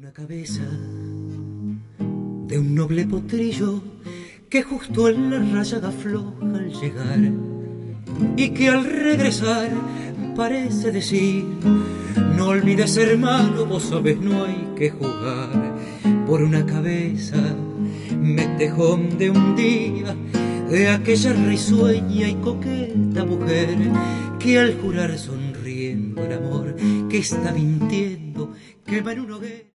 Una cabeza de un noble potrillo que justo en la rayada floja al llegar y que al regresar parece decir: no olvides, hermano, vos sabés, no hay que jugar. Por una cabeza metejón de un día de aquella risueña y coqueta mujer que al jurar sonriendo el amor que está mintiendo quema en un hoguera.